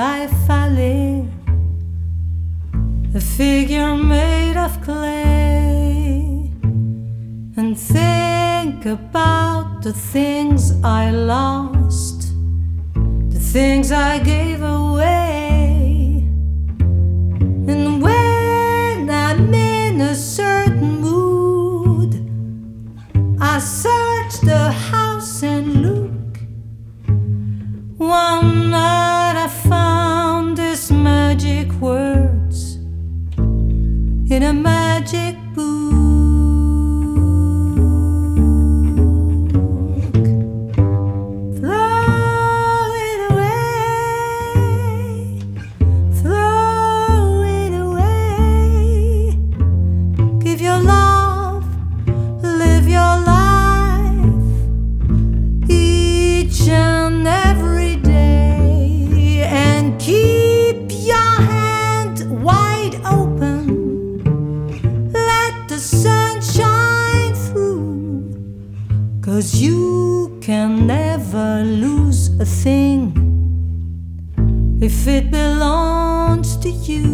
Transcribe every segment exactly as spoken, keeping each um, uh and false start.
life I live, a figure made of clay, and think about the things I lost, the things I gave away. And when I'm in a certain mood, I search the house and look. One night I found these magic words in a magic book. Throw it away, throw it away. Give your love, live your life, each and every day, and keep your hand wide open. Let the sun shine through, 'cause you can never lose a thing if it belongs to you.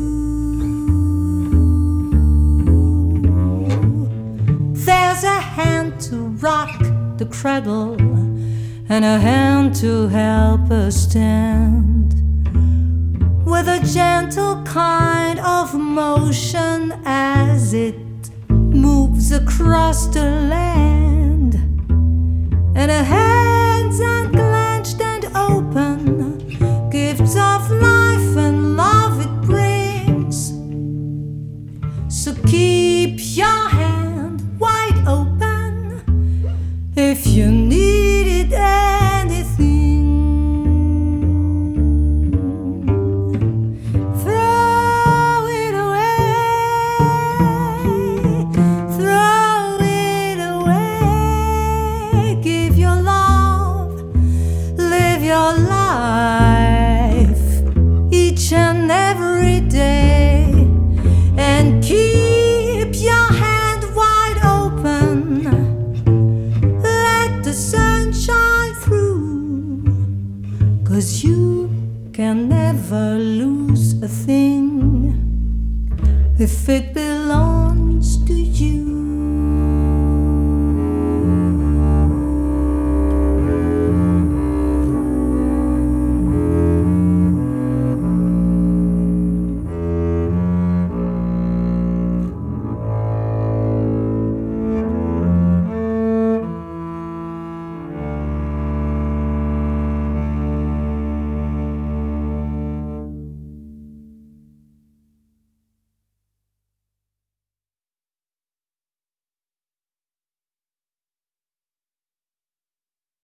There's a hand to rock the cradle and a hand to help us stand, with a gentle kind of motion as it moves across the land. And a hands unclenched and open, gifts of life and love it brings. So keep your hand wide open if you needed anything. Throw it away, throw it away. Give your love, live your life, each and every day, and keep your hand wide open. Let the sun shine through, 'cause you can never lose a thing if it belongs to you.